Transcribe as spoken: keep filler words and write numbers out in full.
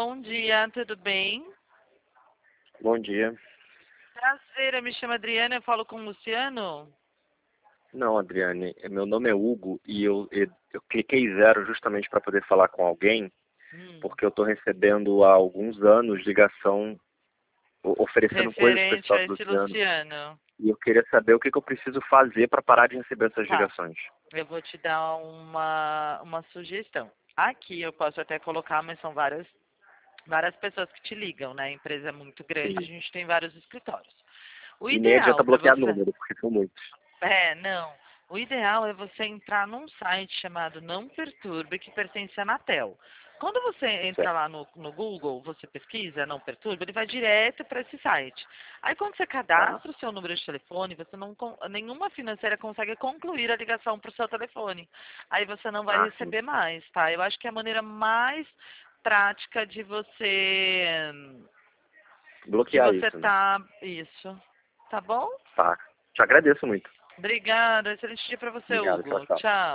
bom dia, tudo bem? Bom dia. Prazer, eu me chamo Adriana, eu falo com o Luciano. Não, Adriane, meu nome é Hugo e eu, eu, eu cliquei zero justamente para poder falar com alguém, Hum, porque eu estou recebendo há alguns anos ligação o- oferecendo coisas para esse referente tal a do esse Luciano. Luciano. E eu queria saber o que, que eu preciso fazer para parar de receber essas Tá, ligações. eu vou te dar uma, uma sugestão. Aqui eu posso até colocar, mas são várias, várias pessoas que te ligam, né? A empresa é muito grande, a Sim. gente tem vários escritórios. O E nem ideal adianta para bloquear você... número, porque são muitos. É, não. O ideal é você entrar num site chamado Não Perturbe, que pertence à Anatel. Quando você entra Certo. lá no, no Google, você pesquisa Não Perturbe, ele vai direto para esse site. Aí quando você cadastra Tá? o seu número de telefone, você não, con- nenhuma financeira consegue concluir a ligação para o seu telefone. Aí você não vai Ah, sim. receber mais, tá? Eu acho que é a maneira mais prática de você de Bloquear você isso, né? tá isso. Tá bom? Tá. Te agradeço muito. Obrigada. Excelente dia para você, Obrigado. Tchau, Hugo. tchau. Tchau.